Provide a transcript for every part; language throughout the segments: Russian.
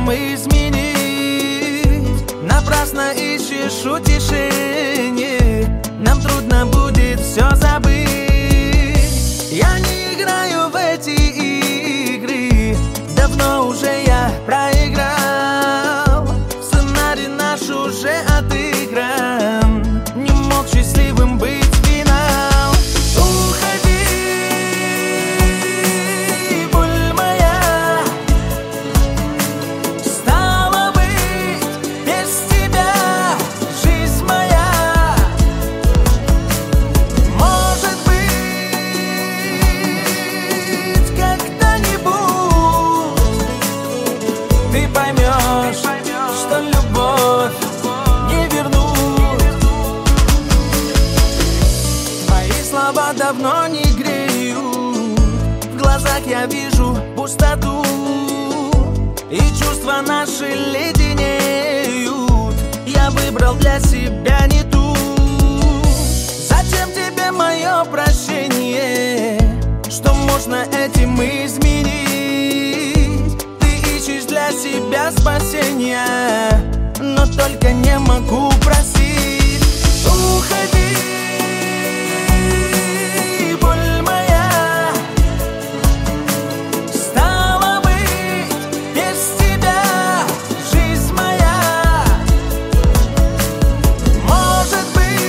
этим изменить. Напрасно ищешь утешение, нам трудно будет все забыть. Я не играю в эти игры, давно уже я проиграл. Сценарий наш уже отыгран, не мог счастливым быть финал. Уходи, боль моя, стало быть, без тебя жизнь моя. Может быть, когда-нибудь ты поймешь, что любовь не вернуть. Твои слова давно не греют, в глазах я вижу пустоту, и чувства наши леденеют. Я выбрал для себя не ту. Зачем тебе мое прощение? Что можно этим изменить? Ты ищешь для себя спасения, но только не могу просить. Уходи, боль моя, стало быть, без тебя жизнь моя. Может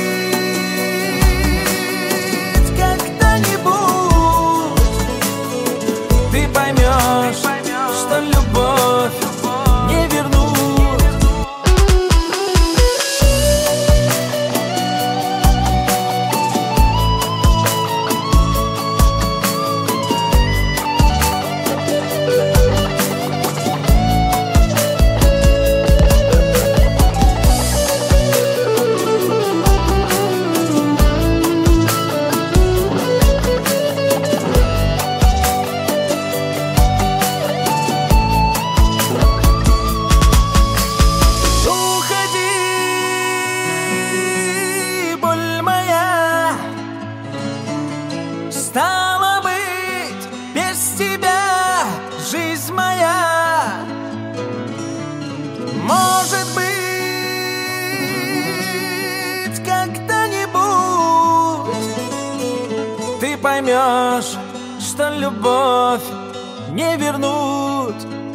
быть, когда-нибудь ты поймешь, что любовь не вернуть. Стало быть, без тебя жизнь моя. Может быть, когда-нибудь ты поймешь, что любовь не вернуть.